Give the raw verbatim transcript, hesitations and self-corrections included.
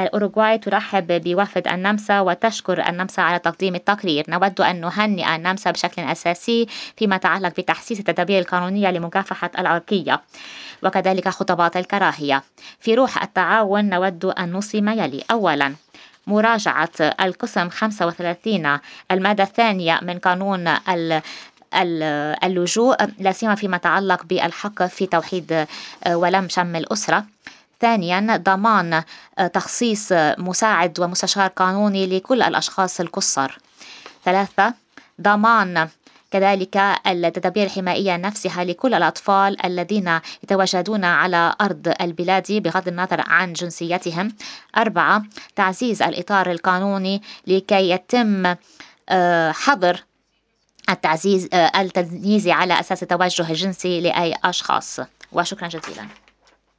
الأوروغواي ترحب بوفد النمسا وتشكر النمسا على تقديم التقرير. نود أن نهنئ النمسا بشكل أساسي فيما يتعلق بتحسيس التدابير القانونية لمكافحة العرقية وكذلك خطابات الكراهية. في روح التعاون نود أن نوصي ما يلي: أولا، مراجعة القسم خمسة وثلاثين المادة الثانية من قانون ال اللجوء، لا سيما فيما يتعلق بالحق في توحيد ولم شمل الأسرة. ثانيا، ضمان تخصيص مساعد ومستشار قانوني لكل الأشخاص القُصّر. ثلاثة، ضمان كذلك التدابير الحمائية نفسها لكل الأطفال الذين يتواجدون على أرض البلاد بغض النظر عن جنسيتهم. أربعة، تعزيز الإطار القانوني لكي يتم حظر التعزيز التمييز على أساس التوجه الجنسي لأي أشخاص. وشكرا جزيلا.